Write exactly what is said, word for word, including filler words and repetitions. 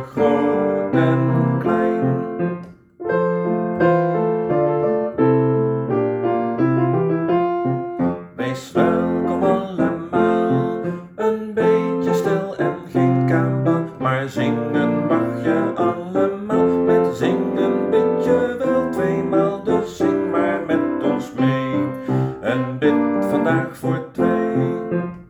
groot en klein. Wees welkom allemaal, een beetje stil en geen kamer, maar zingen mag je allemaal. Met zingen bid je wel tweemaal, dus zing maar met ons mee en bid vandaag voor twee.